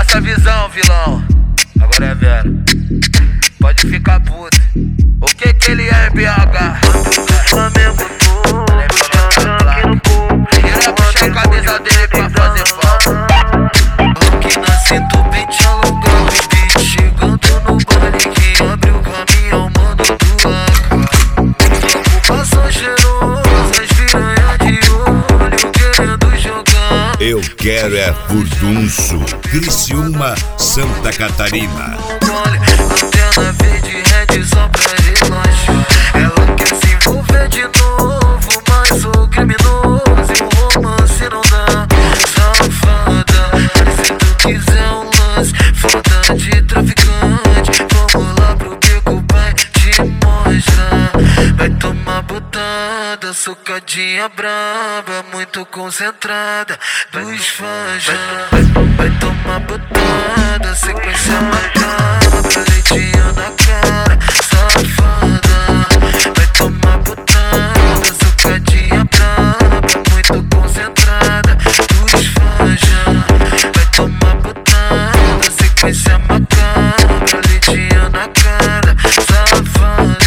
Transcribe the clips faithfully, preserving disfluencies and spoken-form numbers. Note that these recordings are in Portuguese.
essa visão, vilão. Agora é Vera. Pode ficar puto. O que que ele é, B H? Flamengo todo. Ele é puxar a camisa dele pra fazer falta. Aqui na cinto, pente alongado, beat chegando no baile que abre o caminhão, mano do A K. Ocupação cheirosa, as piranha de olho querendo jogar. Eu quero é Furdunço, Criciúma, Santa Catarina. Antena verde, red só pra relaxar. Ela quer se envolver de novo, mas o criminoso e o romance não dá. Safada, se tu quiser um lance, foda de traficante, vamos lá pro beco, vai te mostrar. Vai tomar botada, socadinha braba, muito concentrada dos fãs já. Vai, vai tomar botada, sequência macabra, leitinho na cara, safada. Vai tomar botada, socadinha braba, muito concentrada dos fãs já. Vai tomar botada, sequência macabra, leitinho na cara, safada.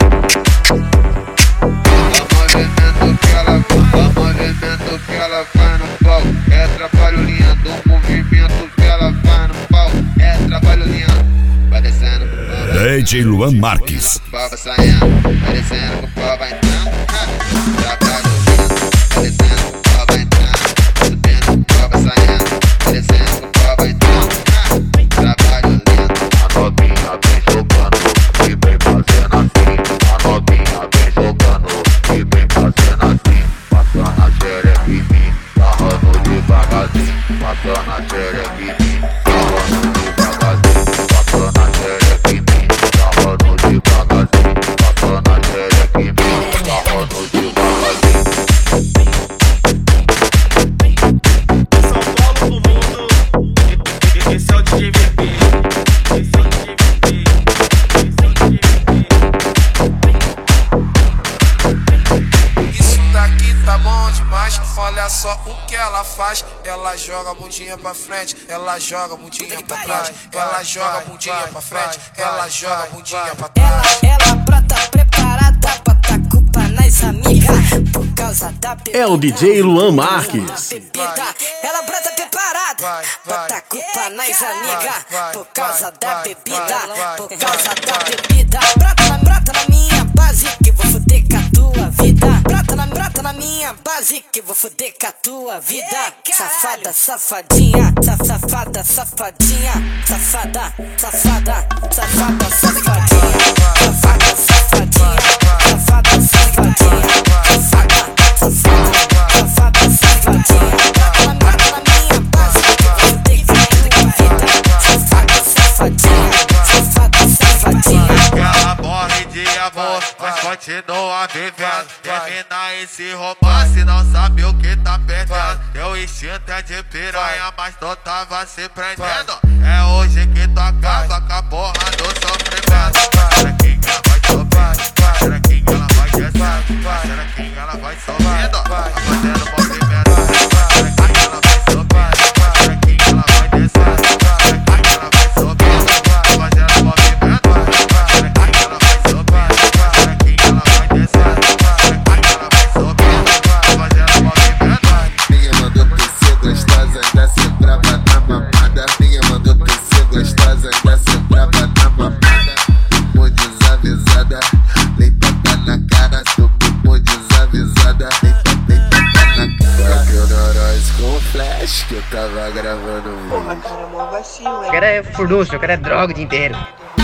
Movimento que ela faz no palco é trabalho lindo. O movimento que ela faz no palco é trabalho lindo. Vai descendo com o pau, D J Luan Marques. o pau vai saindo, vai descendo com o pau vai entrando. Trabalho lindo, vai descendo com o pau vai entrando. Subendo com o pau vai saindo, vai descendo com o pau vai entrando. Trabalho lindo. A novinha vem jogando e vem fazendo assim. A novinha vem jogando e vem fazendo assim. Passando a xereca em mim, sarrando devagarzinho. Passando a xereca em mim, sarrando devagarzinho. Passando a xereca em mim, sarrando devagarzinho. Passando a xereca em mim, sarrando devagarzinho. São Paulo do mundo, esse é o D J V P. Esse é o D J V P. Esse é o D J V P. Isso daqui tá bom demais, olha só o que ela faz. Ela joga a bundinha pra frente, ela joga a bundinha pra trás. Ela joga a bundinha pra frente, ela joga a bundinha pra trás. Ela, ela brota preparada pra tá culpa nas amigas. Por causa da bebida. É o D J Luan Marques. Bebida. Ela brota preparada pra tá culpa nas amigas. Por causa da bebida, por causa da bebida. Brota na, brota na minha base que vou foder com a tua vida. Brota na, brota na minha base que vou foder com a tua vida. Safada, safadinha, sa- safada, safadinha, safada, safada, safada, safadinha, safada, safadinha, safada, safadinha, safada, safada, safada, safadinha. Brota na minha base que vou foder com a tua vida. Safada, safadinha, safada, safadinha. Ela morre de amor, mas continua vivendo. Termina esse romance, não sabe o que tá perdendo. Teu instinto é de piranha, mas tu tava se prendendo. É hoje que tu acaba com a porra do sofrimento. Xerequinha ela vai subindo, xerequinha ela vai descendo, xerequinha ela vai subindo, vai fazendo movimento. Xerequinha ela vai subindo, xerequinha ela vai descendo, xerequinha ela vai subindo, vai fazendo movimento. Xerequinha ela vai subindo, xerequinha ela vai descendo, xerequinha ela vai subindo, vai fazendo movimento. Ninguém mandou tu ser gostosa, ainda ser brava na mamada. Ninguém mandou tu ser gostosa, ainda ser brava na mamada. Bumbum desavisada, leitada na cara. Seu bumbum desavisada, leita, leitada na cara. Bateu neurose com flash que eu tava gravando um vídeo. Eu quero é furdunço, eu quero é droga o dia inteiro.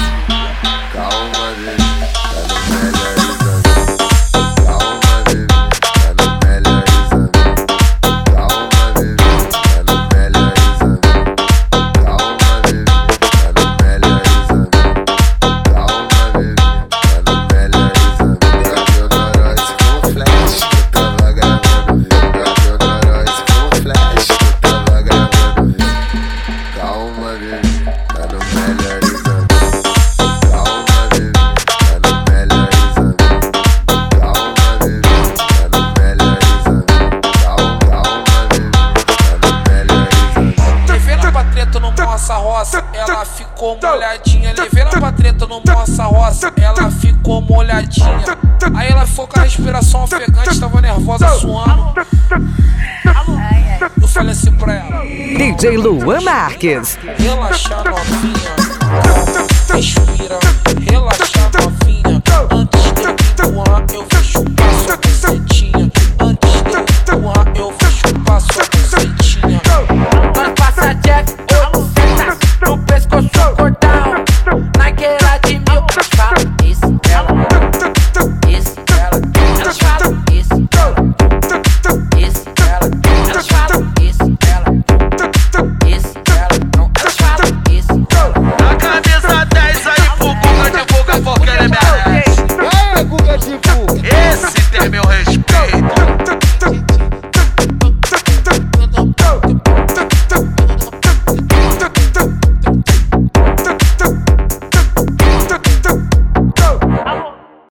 Calma, bebê, tá no melhorizamento. Calma, bebê, tá no melhorizamento. Calma, bebê, tá no melhorizamento. Calma, bebê, tá no melhorizamento. Calma, bebê, tá no melhorizamento. Bateu neurose com flash que eu tava gravando vídeo. Bateu neurose com flash que eu tava gravando vídeo. Calma, bebê, tá no melhorizamento. Calma, bebê, tá no melhorizamento. treta no Moça Roça, ela ficou molhadinha. Levei ela pra treta no Moça Roça, ela ficou molhadinha. Aí ela ficou com a respiração ofegante, tava nervosa, suando. Eu falei assim pra ela: D J Luan Marques. Relaxa, novinha, respira, relaxa.